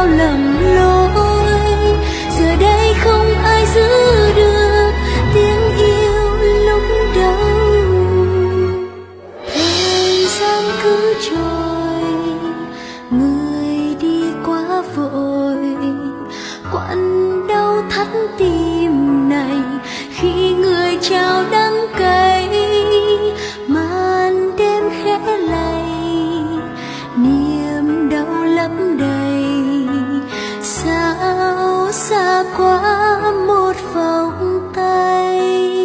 bao lầm lỗi, giờ đây không ai giữ được tiếng yêu lúc đầu. Thời gian cứ trôi, người đi quá vội, quặn đau thắt tim này khi người trao đắng cay. Màn đêm khẽ lay, niềm đau lấp đầy, sao xa quá một vòng tay.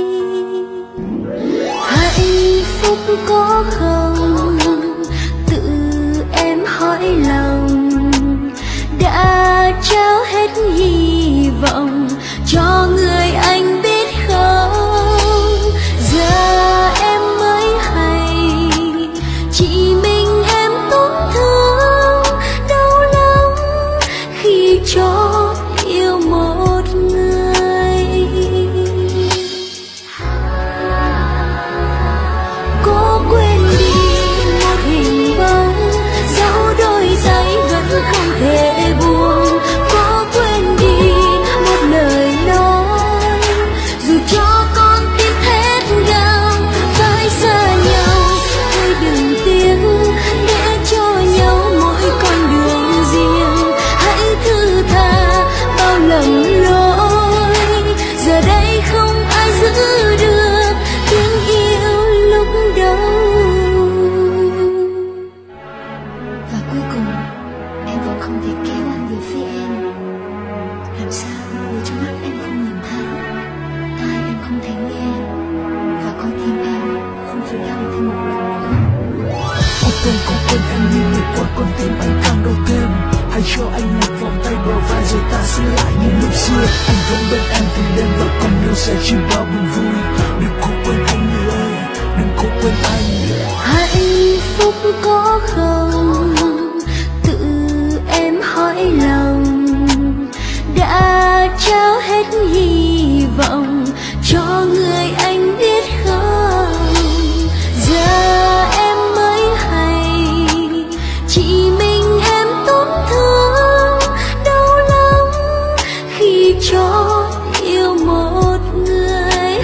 Hạnh phúc có không, tự em hỏi lòng, đã trao hết hy vọng cho người anh biết không. Giờ em mới hay, chỉ mình em tổn thương đau lắm khi chót yêu một người. Cố quên đi một hình bóng, dẫu đôi giây vẫn không thể buông. Cố quên đi một lời nói, dù cho con tim thét gào phải xa nhau. Thôi đừng tiếc để cho nhau mỗi con đường riêng, hãy thứ tha bao lầm lỗi. Giờ đây không ai giữ được tiếng yêu lúc đầu. Và cuối cùng em vẫn không thể kéo anh về phía em. Làm sao để cho mắt em không nhìn thấy, tai em không thể nghe, và con tim em không phải đau thêm một lần nữa. Không quên em như ngày qua, con tim anh càng đau thêm. Hãy cho anh một vòng tay bờ vai rồi ta sẽ lại như lúc xưa. Anh vẫn bên em từng đêm và con yêu sẽ chỉ bao buồn vui. Đừng cố quên anh người ơi, đừng cố quên anh. Hạnh phúc có không, tự em hỏi lòng, đã trao hết hy vọng cho người anh biết không. Giờ em mới hay, chỉ mình em tổn thương đau lắm khi chót yêu một người.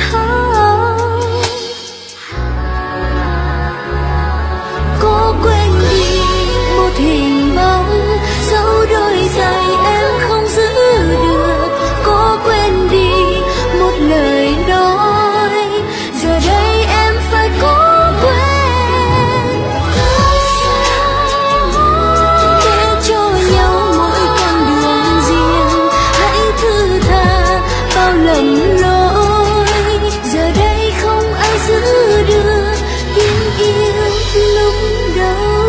Cố quên đi một hình bóng, dẫu đôi giây em không giữ được. Cố quên đi một lời nói, giờ đây em phải cố quên. Để cho nhau mỗi con đường riêng, hãy thứ tha bao lầm lỗi. Giờ đây không ai giữ được tiếng yêu lúc đầu.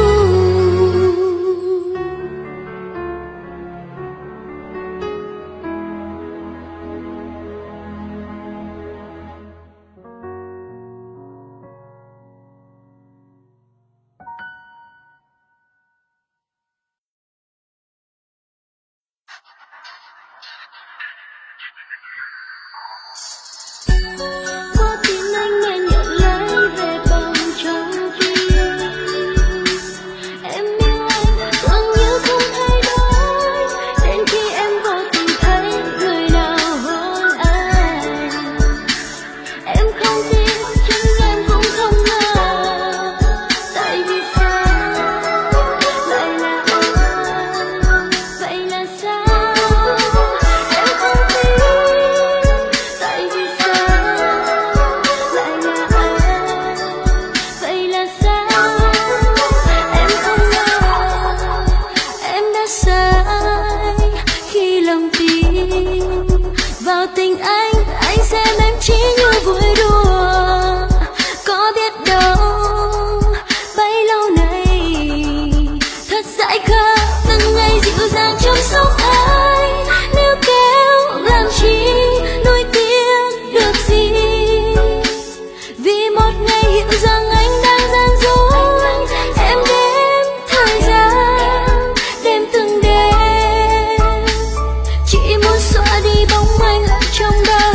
Có tim anh nghe nhận lấy về bằng trong tim. Em yêu anh tưởng như không thay đổi, đến khi em vô tình thấy người nào hôn anh. Em không tin, chính em cũng không ngờ, tại vì sao lại là anh, vậy là sao em không tin, tại vì sao lại là anh, vậy là sao em không ngờ. Em đã sai khi lòng tin vào tình anh xem em chỉ như vui đùa. Có biết đâu bấy lâu nay thật dại khờ, từng ngày dịu dàng chăm sóc anh. Nếu kéo làm chi nuối tiếc được gì, vì một ngày hiểu rằng anh đang gian dối. Em đếm thời gian, đêm từng đêm, chỉ muốn xóa đi bóng anh ở trong đầu.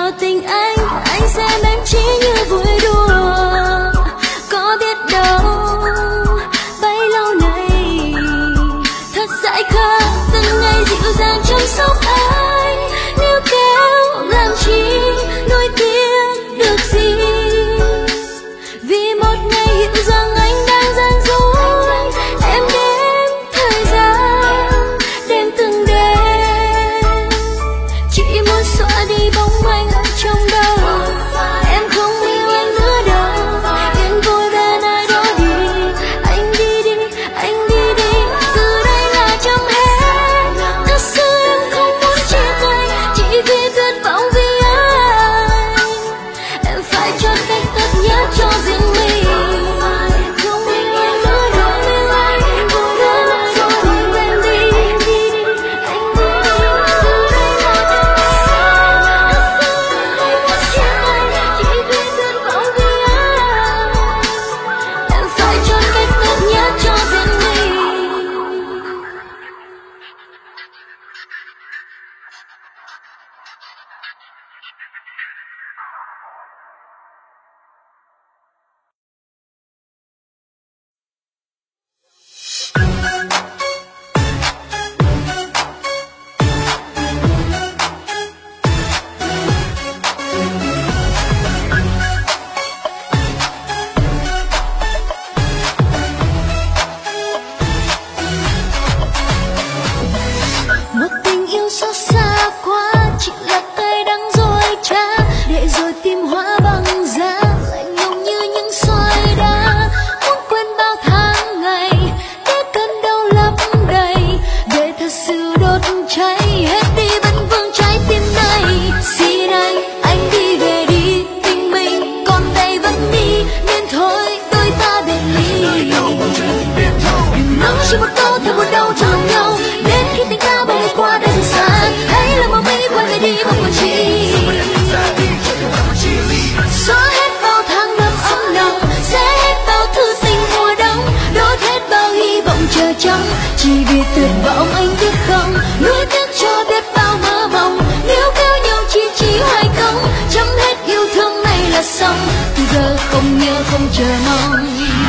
vào tình anh xem em chỉ như vui đùa. Có biết đâu bấy lâu nay thật dại khờ, từng ngày dịu dàng chăm sóc anh, níu kéo làm chi nuối tiếc được gì. Vì một ngày hiểu rằng anh đang gian dối, em đếm thời gian đêm từng đêm, chỉ muốn xóa đi bóng anh ở trong đầu. Em không yêu anh nữa đâu, yên vui bên ai đó đi. Anh đi đi, anh đi đi, từ đây là chấm hết. Thật sự em không muốn chia tay, chỉ vì tuyệt vọng vì anh. Em phải chọn cách tốt nhất cho riêng mình. Chỉ vì tuyệt vọng anh biết không, nuối tiếc cho biết bao mơ mộng, níu kéo nhau chỉ hoài công, chấm hết yêu thương này là xong, từ giờ không nhớ không chờ mong.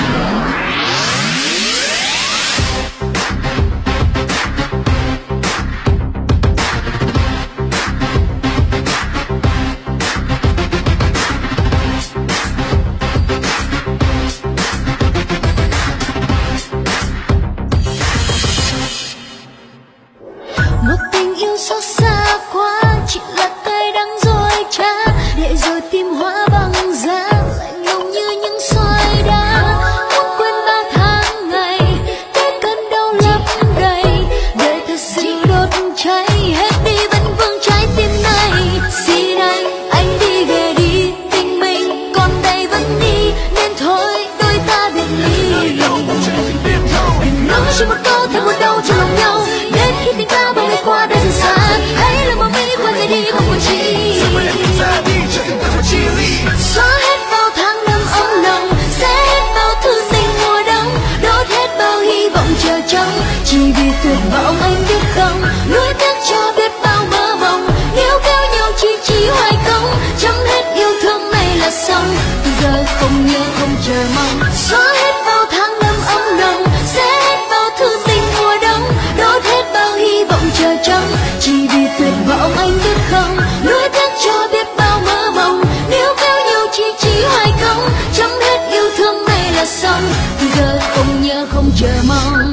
Chỉ vì tuyệt vọng anh biết không, nuối tiếc cho biết bao mơ mộng, níu kéo nhau chỉ hoài công, chấm hết yêu thương này là xong, từ giờ không nhớ không chờ mong. Xóa hết bao tháng năm ấm nồng, sẽ hết bao thư tình mùa đông, đốt hết bao hy vọng chờ trông. Chỉ vì tuyệt vọng anh biết không, nuối tiếc cho biết bao mơ mộng, níu kéo nhau chỉ hoài công, chấm hết yêu thương này là xong, từ giờ không nhớ không chờ mong.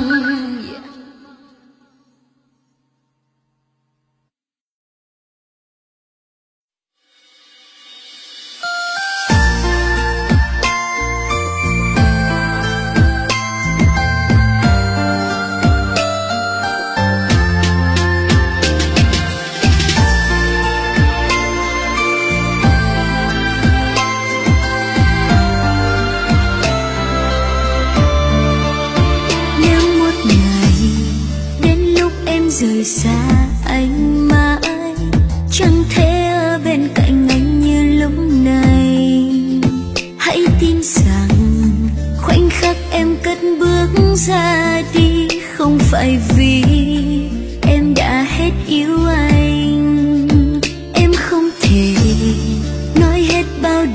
Rời xa anh mãi, chẳng thể ở bên cạnh anh như lúc này. Hãy tin rằng khoảnh khắc em cất bước ra đi, không phải vì em đã hết yêu anh. Em không thể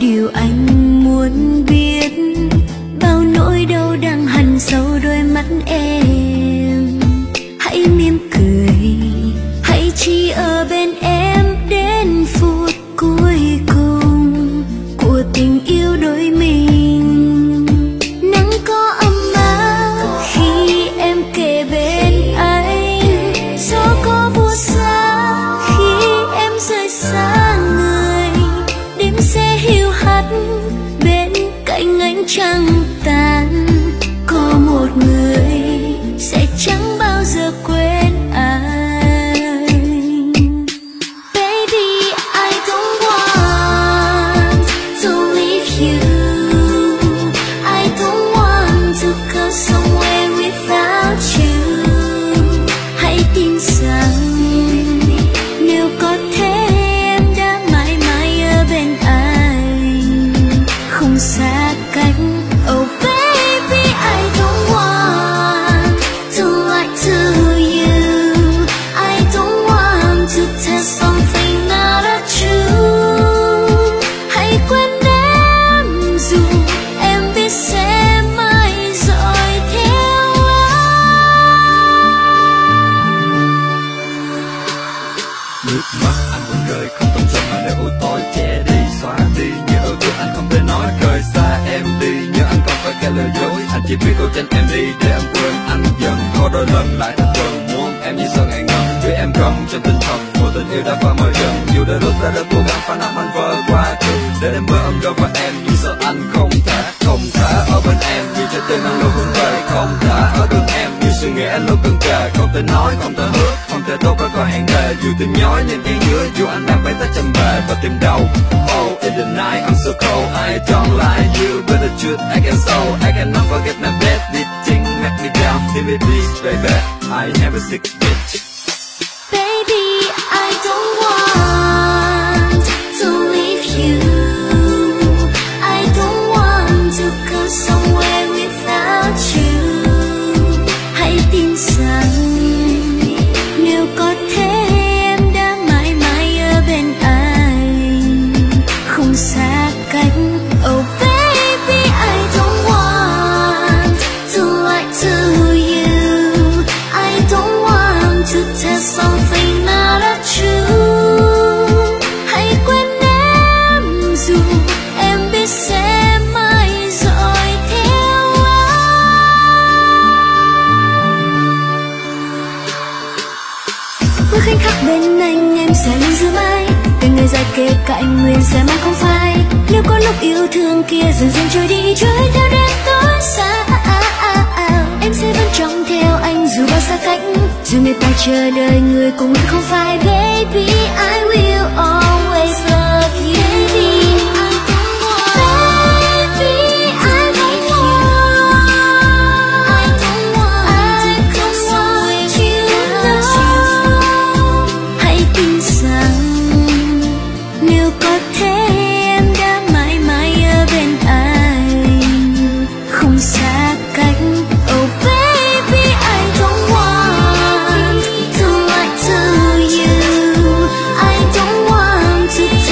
điều anh muốn biết, bao nỗi đau đang hằn sâu đôi mắt em. Hãy mỉm cười, hãy chỉ ở bên em đến phút cuối cùng của tình yêu đôi mình. Nắng có ấm áp khi em kề bên anh, gió có buốt xa khi em rời xa người. Đêm sẽ hiu hắt bên cạnh ánh trăng tàn, có một người sẽ chẳng bao giờ quên anh. Baby, I don't want to leave you. I don't want to go somewhere without you. Hãy tin rằng nếu có thể em đã mãi mãi ở bên anh, không xa cách. Oh baby, I don't want to lie to you. I don't want to tell something not true. Hãy quên em dù em biết sẽ mãi dõi theo anh. Nước mắt anh vẫn rơi không tâm trạng mà để ôi tối che đi xóa đi những ước ước anh không thể nói rời xa em đi. Nhớ anh không phải cái lời dối, anh chỉ biết câu tranh em đi để em quên anh dần. Có đôi lần lại thật gần muốn em như sợ ngại ngần vì em cầm trong tinh thần một tình yêu đã phai mờ dần. Dù đã lúc đã cố gắng phá nát anh vỡ qua khứ để em bơ ấm đâu và em nhưng sợ anh không thả ở bên em vì trái tim anh luôn hướng về không thả ở gần em như suy nghĩ anh luôn cần kề không thể nói không thể hứa không thể tốt ra có hẹn thề dù tình nhói nên yên dưới dù anh đang bay tới chân bề và tìm đâu. Oh in the night I'm so cold I don't like you but the truth I can so I cannot forget my bad this thing make me down give me peace baby I have a sick bitch. Baby, I don't want to leave you. I don't want to go somewhere without you. Hãy tin rằng nếu có thể em đã mãi mãi ở bên anh, không xa cách. Oh baby, I don't want to lie to you. I don't want to tell something not true. Hãy quên em dù em biết sẽ mãi dõi theo anh. Bước khoảnh khắc bên anh em sẽ luôn giữ mãi, từng ngày dài kề cạnh nguyện sẽ mãi không phai. Nếu có lúc yêu thương kia dần dần trôi đi trôi theo đêm tối xa, em sẽ vẫn trông theo anh dù bao xa cách. Dù người ta chờ đợi người cùng anh không phải. Baby, I will always love you. Baby, I don't want. Baby, I don't want. I don't want to go somewhere without you. Hãy tin rằng nếu có thể em đã mãi mãi ở bên anh, không xa cách. Oh baby, I don't want to lie to you. I don't want to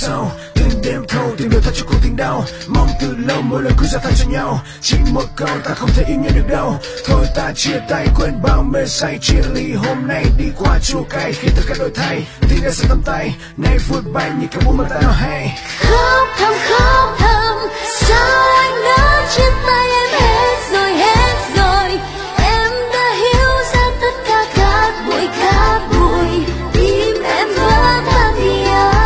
sau. Từng đêm thâu tìm được thật cho cuộc tình đau, mong từ lâu mỗi lần cứ ra tay cho nhau. Chỉ một câu ta không thể im nhận được đâu. Thôi ta chia tay quên bao mê say, chia ly hôm nay đi qua chua cay. Khi tất cả đổi thay tình đã sẽ tầm tay, nay vụt bay như cả bố mà ta nói hay. Khóc thầm sao anh đã chia tay em hết rồi em đã hiểu ra tất cả cát bụi tim em vỡ tan vì ai.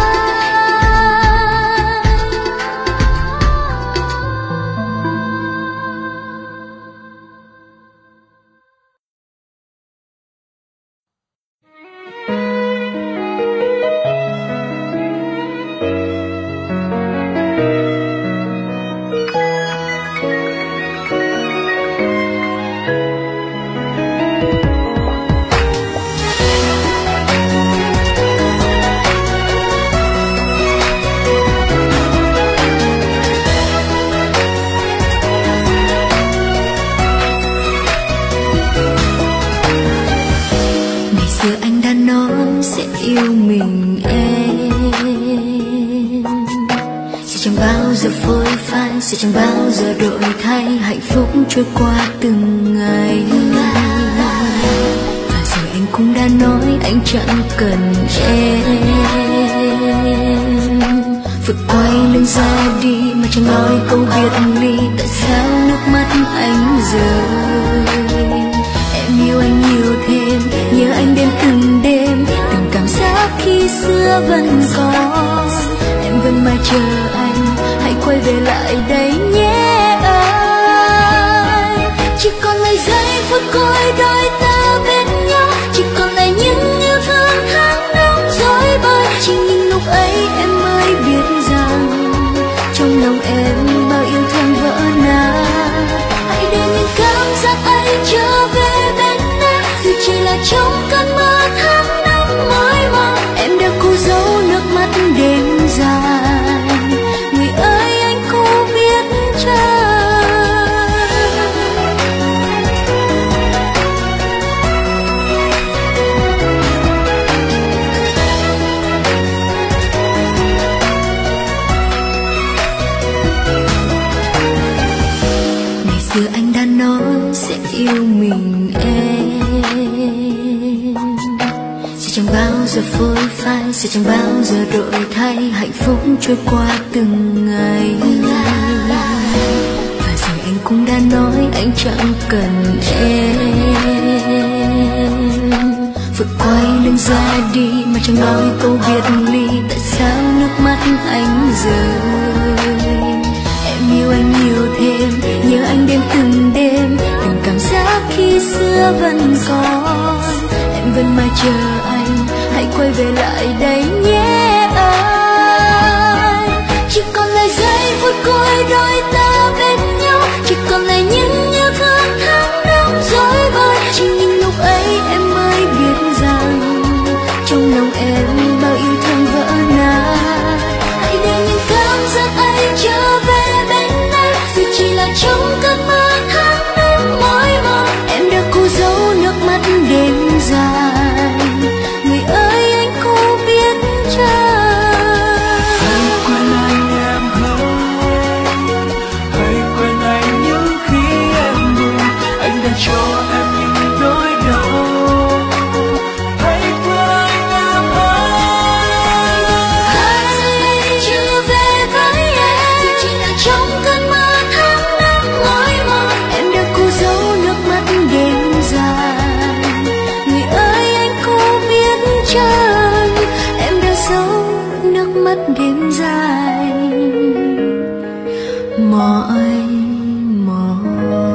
Giờ anh đã nói sẽ yêu mình em, sẽ chẳng bao giờ phôi phai, sẽ chẳng bao giờ đổi thay, hạnh phúc trôi qua từng ngày. Và rồi anh cũng đã nói anh chẳng cần em, vượt quay lưng ra đi mà chẳng nói câu biệt ly. Tại sao nước mắt anh rơi? Em yêu anh nhiều thêm, nhớ anh đến từng đêm, từng cảm giác khi xưa vẫn còn. Em vẫn mãi chờ anh, hãy quay về lại đây nhé anh. Chỉ còn lại giây phút cuối đôi ta bên nhau, chỉ còn lại những yêu thương tháng năm dối bời. Chỉ những lúc ấy em mới biết rằng trong lòng em bao yêu thương vỡ nát. Hãy để những cảm giác ấy trở về bên em, dù chỉ là trong cơn mơ tháng năm mới mong. Em đã cố giấu nước mắt đêm dài, người ơi anh có biết chăng? Ngày xưa anh đã nói sẽ yêu mình em, sẽ chẳng bao giờ phôi phai, sẽ chẳng bao giờ đổi thay, hạnh phúc trôi qua từng ngày. Và rồi anh cũng đã nói anh chẳng cần em, vượt quay lưng ra đi mà chẳng nói câu biệt ly. Tại sao nước mắt anh rơi? Em yêu anh nhiều thêm, nhớ anh đến từng đêm, từng cảm giác khi xưa vẫn còn. Em vẫn mãi chờ anh, hãy quay về lại đây nhé anh. Chỉ còn lại giây phút cuối đôi ta bên nhau, chỉ còn lại những yêu thương tháng năm dối bời. Chỉ những lúc ấy em mới biết rằng trong lòng em bao yêu thương vỡ nát. Hãy để những cảm giác ấy trở về bên em, dù chỉ là trong cơn mơ tháng năm mới mong. Em đã cố giấu nước mắt đêm dài, người ơi anh có biết chăng? Hãy quên anh em ơi, hãy quên anh những khi em buồn. Anh đã cho em những nỗi đau. Hãy quên anh em ơi, Hãy trở về với em, dù chỉ là trong cơn mơ tháng năm mới mong. Em đã cố giấu nước mắt đêm dài, người ơi anh có biết chăng? Em đã giấu nước mắt đêm dài mỏi mòn.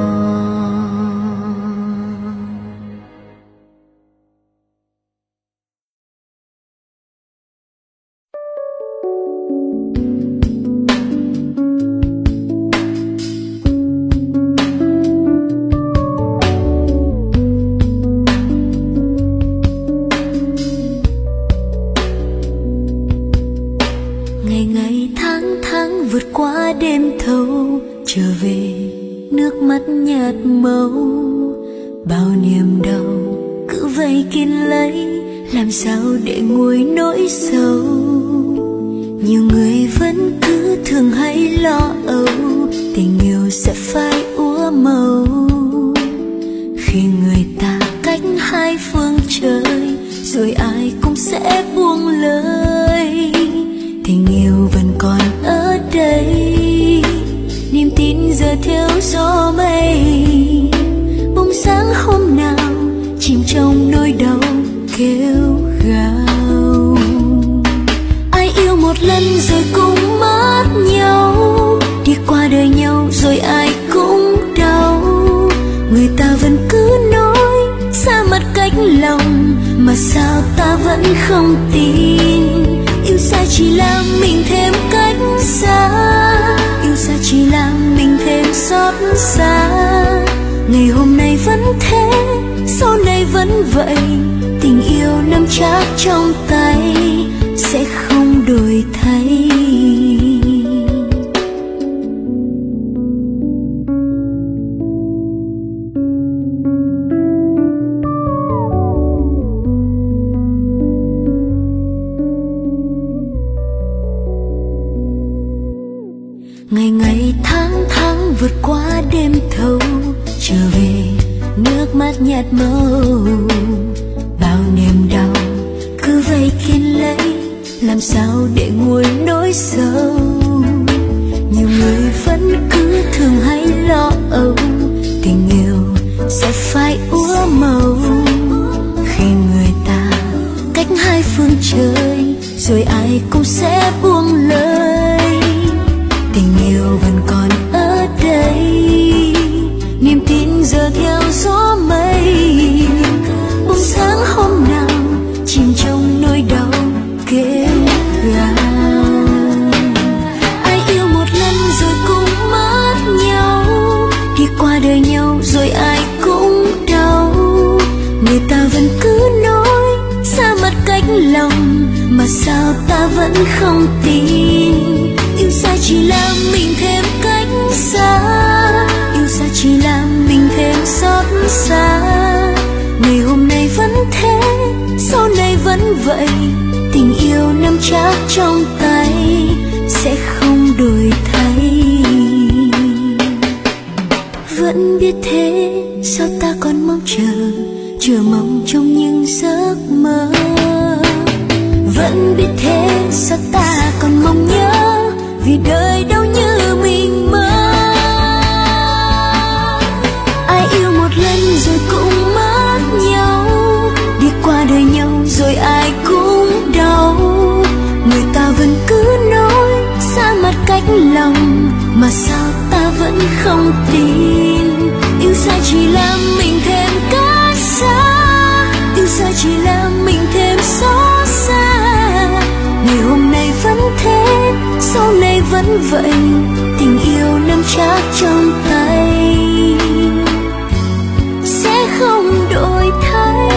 Ngày ngày tháng vượt qua đêm thâu, trở về nước mắt nhạt màu. Bao niềm đau cứ vậy kín lấy, làm sao để nguôi nỗi sầu. Nhiều người vẫn cứ thường hay lo âu, tình yêu sẽ phai úa màu khi người ta cách hai phương trời, rồi ai cũng sẽ buông lời. Tình yêu vẫn còn ở đây, niềm tin giờ theo gió mây. Bông sáng hôm nào chìm trong nỗi đau kêu gào. Ai yêu một lần rồi cũng mất nhau, đi qua đời nhau rồi ai cũng đau. Người ta vẫn cứ nói xa mặt cách lòng, mà sao ta vẫn không tin. Yêu xa chỉ làm mình thêm cách xa, yêu xa chỉ làm mình thêm xót xa. Ngày hôm nay vẫn thế, sau này vẫn vậy. Tình yêu nắm chắc trong tay, sẽ không đổi thay. Ngày ngày tháng tháng vượt qua đêm thâu, trở về nước mắt nhạt màu. Bao niềm đau cứ vây kín lấy, làm sao để nguôi nỗi sầu. Nhiều người vẫn cứ thường hay lo âu, tình yêu sẽ phai úa màu khi người ta cách hai phương trời, rồi ai cũng sẽ buông lời. Tình yêu vẫn còn ở đây, niềm tin giờ theo gió mây. Bông sáng hôm nào chìm trong nỗi đau kêu gào. Ai yêu một lần rồi cũng mất nhau, đi qua đời nhau rồi ai cũng đau. Người ta vẫn cứ nói xa mặt cách lòng, mà sao ta vẫn không tin. Yêu xa chỉ làm mình thêm cách xa, yêu xa chỉ làm mình thêm xót xa. Ngày hôm nay vẫn thế, sau này vẫn vậy. Tình yêu nắm chắc trong tay, sẽ không đổi thay. Vẫn biết thế, sao ta còn mong chờ mong trong những giấc mơ. Vẫn biết thế, sao ta còn mong nhớ, vì đời đâu như mình mơ. Ai yêu một lần rồi cũng mất nhau, đi qua đời nhau rồi ai cũng đau. Người ta vẫn cứ nói xa mặt cách lòng, mà sao ta vẫn không tin. Yêu xa chỉ làm mình thêm cách xa, yêu xa chỉ làm mình thêm xót xa. Ngày hôm nay vẫn thế, sau này vẫn vậy. Tình yêu nắm chắc trong tay, sẽ không đổi thay.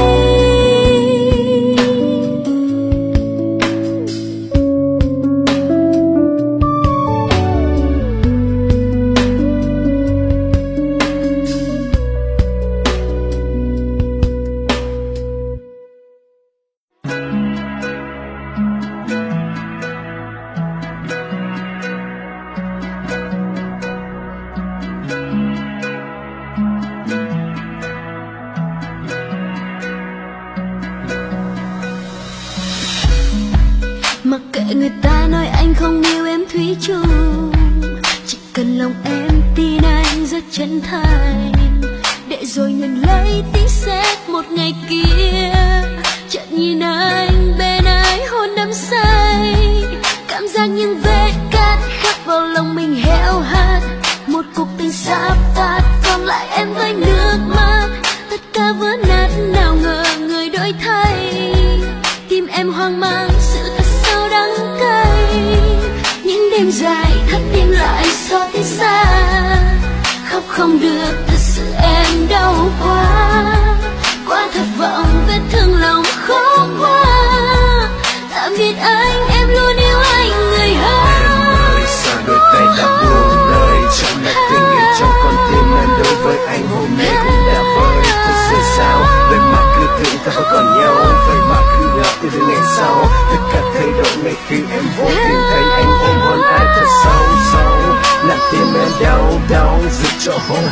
Mặc kệ người ta nói anh không yêu em thủy chung, chỉ cần lòng em tin anh rất chân thành. Để rồi nhận lấy tiếng sét một ngày kia, chợt nhìn anh bên ai hôn đắm say. Cảm giác những vết cát khắc vào lòng mình héo hắt, một cuộc tình sắp tắt, còn lại em với nước mắt. Tất cả vỡ nát, nào ngờ người đổi thay. Tim em hoang mang, sự thật sao đắng cay. Những đêm dài thất điên lại xót xa, khóc không được, thật sự em đau quá. Quá thất vọng, vết thương lòng khó qua. Tạm biệt anh, em luôn yêu anh người hơn. Sao đôi tay đã buông lời, chẳng là tình yêu trong con tim em đối với anh hôm nay cũng đã vơi. Thật sự sao, vậy mà cứ tưởng ta vẫn còn nhau, vậy mà cứ ngỡ từ ngày sau tất cả thay đổi ngay khi em vô tình thay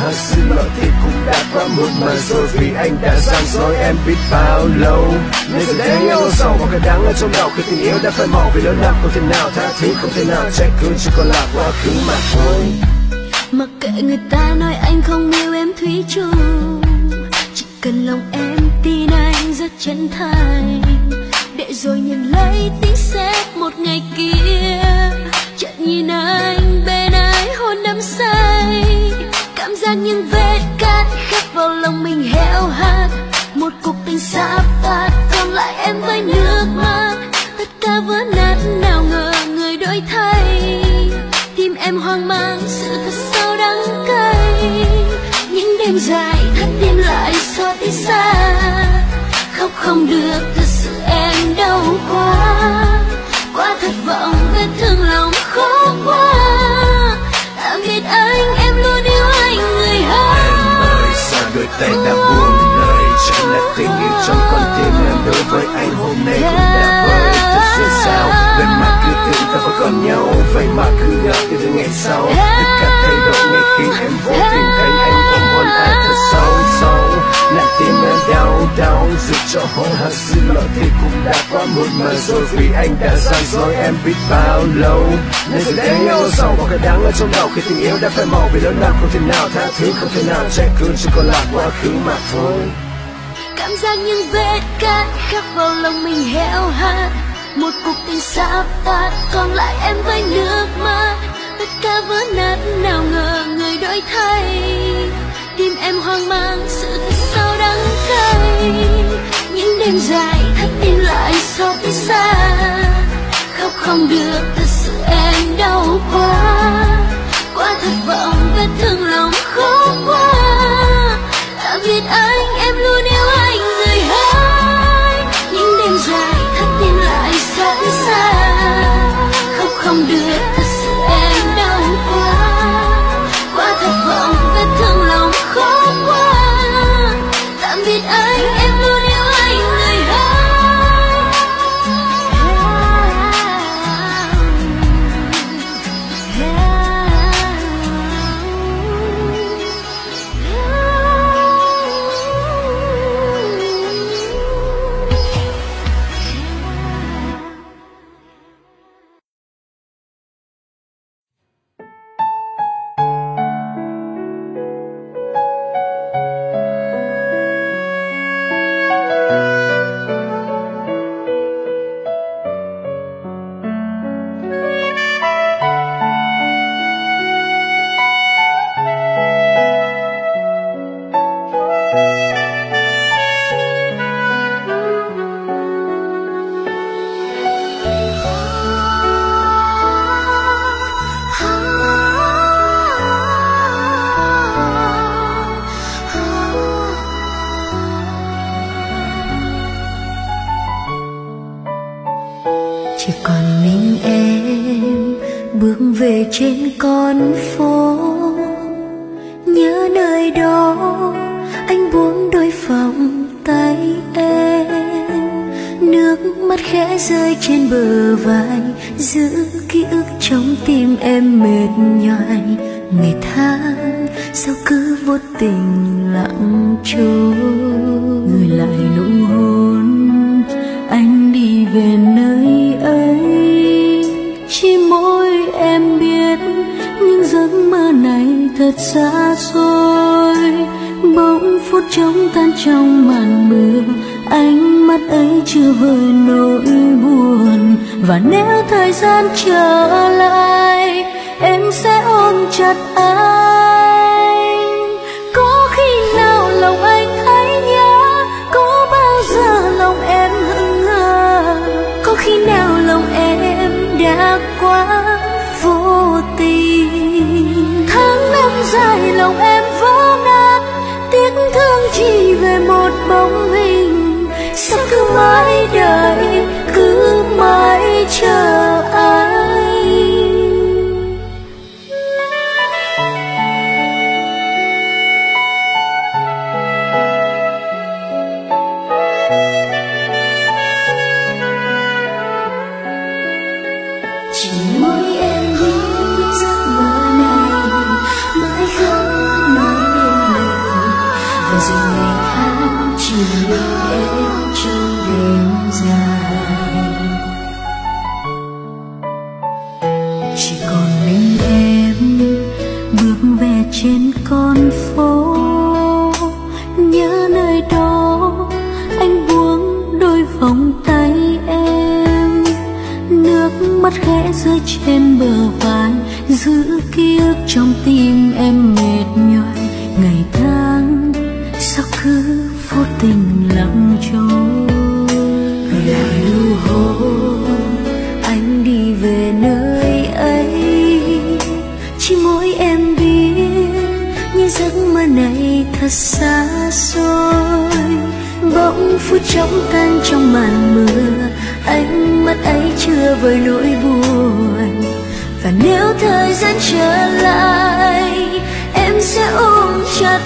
xin lỗi thì cũng đã quá muộn mà rồi, vì anh đã gian dối em biết bao lâu. Nên giờ đây yêu sâu vào cái đắng ở trong đầu khi tình yêu đã phai màu, vì lỡ lắm không thể nào tha thứ, không thể nào trách cứ, chỉ còn là quá khứ mà thôi. Mặc kệ người ta nói anh không yêu em thủy chung, chỉ cần lòng em tin anh rất chân thành, để rồi nhận lấy tiếng sét một ngày kia. Chợt nhìn anh bên ai hôn đắm say, cảm giác những vết cát khắc vào lòng mình heo hắt. Một cuộc tình sắp tắt, còn lại em với nước mắt. Tất cả vỡ nát, nào ngờ người đổi thay. Tim em hoang mang, sự thật sâu đắng cay. Những đêm dài thắt tim lại xót đi xa. Khóc không được, thật sự em đau quá. Quá thất vọng, vết thương lòng khó qua. Tạm biệt anh, em luôn yêu anh người hát. Em ơi, sao đôi tay đã buông lời, chẳng là tình yêu trong con tim em đối với anh hôm nay cũng đã vơi. Thật sự sao, vậy mà cứ tưởng ta vẫn còn nhau, vậy mà cứ ngỡ từ từ ngày sau. Tất cả thay đổi ngay khi em vô tình thấy anh ôm hôn ai thật sâu sâu. Làm tim em đau đau, dù cho hôn hận xin lỗi thì cũng đã quá muộn mà rồi, vì anh đã gian dối em biết bao lâu. Nên giờ đây yêu sâu vào cái đắng ở trong đầu khi tình yêu đã phai màu, vì lỡ lắm không thể nào tha thứ, không thể nào trách cứ, chỉ còn là quá khứ mà thôi. Cảm giác những vết cát khắc vào lòng mình heo hắt. Một cuộc tình sắp tắt, còn lại em với nước mắt. Tất cả vỡ nát, nào ngờ người đổi thay. Tim em hoang mang, sự thật sâu đắng cay. Những đêm dài thắt tim lại xót đi xa. Khóc không được, thật sự em đau quá. Quá thất vọng, vết thương lòng khó qua. Tạm biệt anh, em luôn yêu anh người hát. Những đêm dài thắt tim lại xót đi xa. Khóc không được, thật sự em đau quá. Quá thất vọng, vết thương lòng khó qua. Tạm biệt anh, em luôn yêu anh người hát. Chỉ còn mình em bước về trên con phố, nhớ nơi đó anh buông đôi vòng tay em. Nước mắt khẽ rơi trên bờ vai, giữ ký ức trong tim em mệt nhoài. Ngày tháng sao cứ vô tình lặng trôi, gửi lại nụ hôn anh đi về nơi ấy. Chỉ mỗi em biết những giấc mơ này thật xa xôi. Bỗng phút trống tan trong màn mưa, ánh mắt ấy chưa vơi nỗi buồn. Và nếu thời gian trở lại, em sẽ ôm chặt anh. Có khi nào lòng anh thấy nhớ, có bao giờ lòng em hững hờ, có khi nào lòng em đã quá vô tình. Tháng năm dài lòng em vỡ nát, tiếc thương chỉ về một bóng hình. Sao cứ mãi đợi, cứ mãi chờ anh. Chỉ mỗi em biết giấc mơ này mãi không nói rồi ngày tháng chỉ mình em trong đêm dài. Chỉ còn mình em bước về trên con phố, nhớ nơi đó anh buông đôi vòng tay em, nước mắt khẽ rơi trên bờ vai, giữ ký ức trong tim em mệt nhoài. Ngày tháng sao cứ vô tình lặng trôi, gửi lại nụ hôn anh đi về nơi ấy. Chỉ mỗi em biết những giấc mơ này thật xa xôi, bỗng phút chốc tan trong màn mưa. Ánh mắt ấy chưa vơi nỗi buồn, và nếu thời gian trở lại em sẽ ôm chặt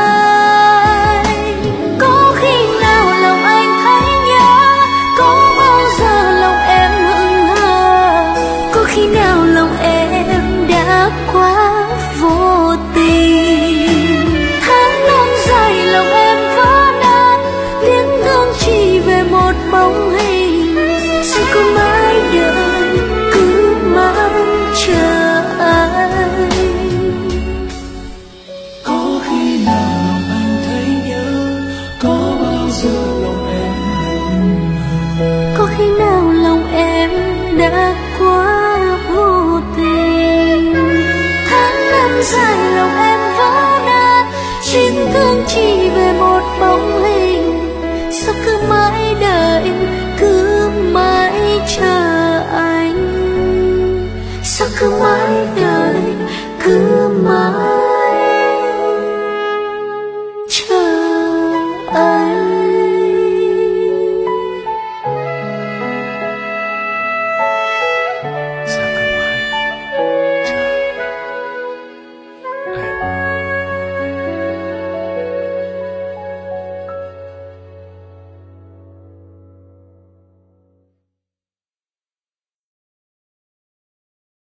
anh. Có khi nào lòng anh thấy nhớ, có bao giờ lòng em hững hờ, có khi nào lòng em đã quá vô tình. Tháng năm dài lòng em vỡ nát, tiếng thương chỉ về một bóng hình. Sẽ có mãi đợi cứ mãi chờ anh. Có khi nào lòng anh thấy nhớ, có bao giờ lòng em hững hờ, Có khi nào lòng em đã quá vô tình. Tháng năm dài lòng em vỡ nát, chính thương chỉ về một bóng hình. Sao cứ mãi đợi, cứ mãi chờ